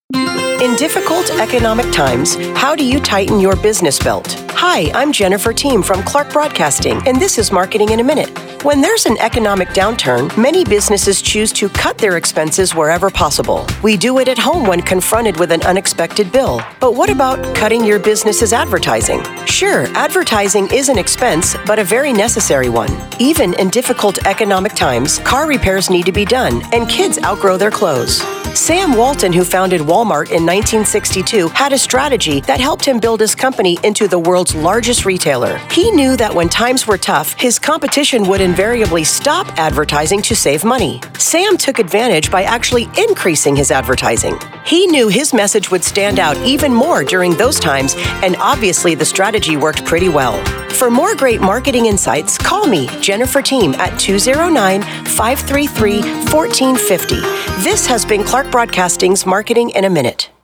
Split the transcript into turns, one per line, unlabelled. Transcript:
In difficult economic times, how do you tighten your business belt? Hi, I'm Jennifer Team from Clark Broadcasting, and this is Marketing in a Minute. When there's an economic downturn, many businesses choose to cut their expenses wherever possible. We do it at home when confronted with an unexpected bill. But what about cutting your business's advertising? Sure, advertising is an expense, but a very necessary one. Even in difficult economic times, car repairs need to be done, and kids outgrow their clothes. Sam Walton, who founded Walmart in 1962, had a strategy that helped him build his company into the world's largest retailer. He knew that when times were tough, his competition would invariably stop advertising to save money. Sam took advantage by actually increasing his advertising. He knew his message would stand out even more during those times, and obviously the strategy worked pretty well. For more great marketing insights, call me, Jennifer Team, at 209-533-1450. This has been Clark Broadcasting's Marketing in a Minute.